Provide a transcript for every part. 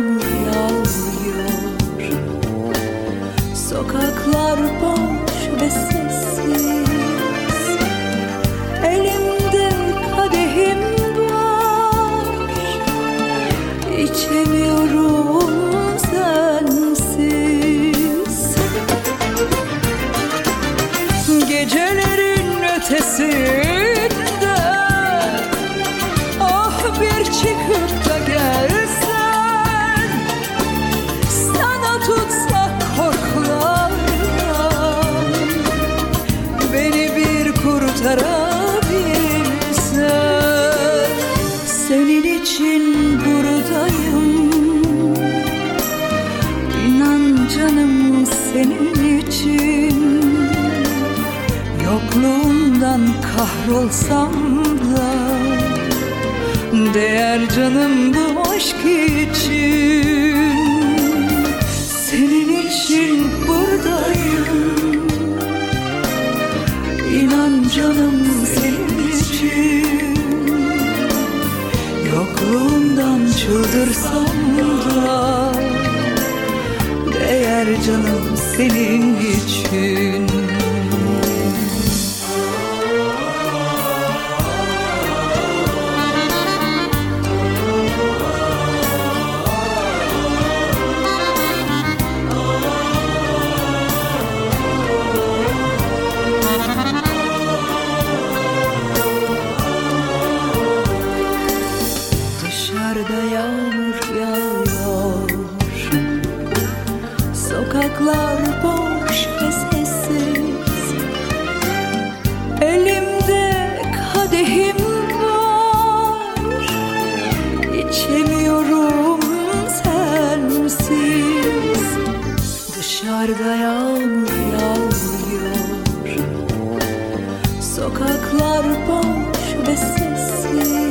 yağmur yağıyor. Sokaklar boş ve sessiz. Elimde kadehim var, İçemiyorum sensiz. Gecelerin ötesinde ah bir çıkıp da gelsen, sana tutsak korkulardan beni bir kurtarabilsen. Senin için buradayım, İnan canım senin için. Yokluğundan kahrolsam da değer canım bu aşk için. Senin için buradayım, İnan canım senin için. Yokluğundan çıldırsam da değer canım senin için. Dışarıda yağmur yağıyor, sokaklar boş ve sessiz. Elimde kadehim var, İçemiyorum sensiz. Dışarıda yağmur yağıyor, sokaklar boş ve sessiz.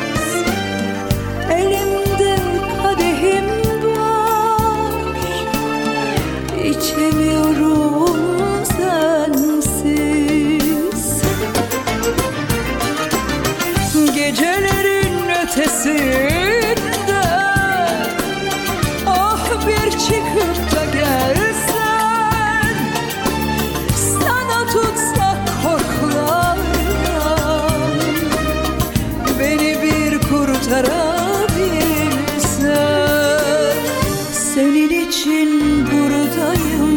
Elimde kadehim var, İçemiyorum sensiz. Gecelerin ötesinde ah bir çıkıp da gelsen, sana tutsak korkulardan beni bir kurtarabilsen. Senin için buradayım,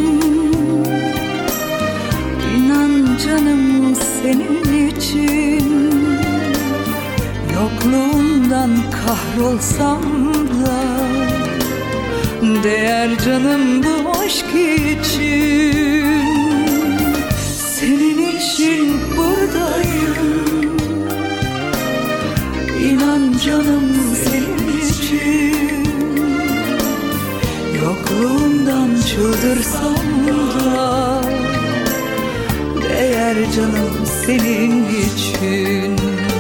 İnan canım senin için. Yokluğundan kahrolsam da değer canım bu aşk için. Senin için buradayım, İnan canım senin için. Yokluğundan çıldırsam da değer canım senin için.